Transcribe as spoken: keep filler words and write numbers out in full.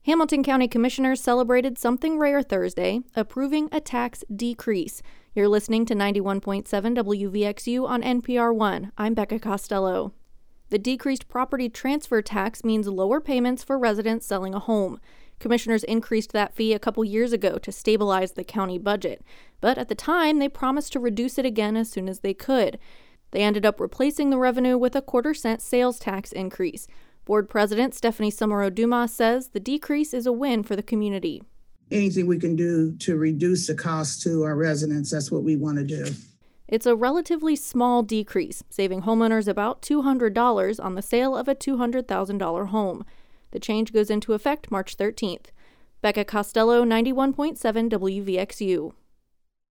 Hamilton County Commissioners celebrated something rare Thursday, approving a tax decrease. You're listening to ninety-one point seven W V X U on N P R one. I'm Becca Costello. The decreased property transfer tax means lower payments for residents selling a home. Commissioners increased that fee a couple years ago to stabilize the county budget, but at the time they promised to reduce it again as soon as they could. They ended up replacing the revenue with a quarter cent sales tax increase. Board President Stephanie Somero-Dumas says the decrease is a win for the community. Anything we can do to reduce the cost to our residents, that's what we want to do. It's a relatively small decrease, saving homeowners about two hundred dollars on the sale of a two hundred thousand dollars home. The change goes into effect March thirteenth. Becca Costello, ninety-one point seven W V X U.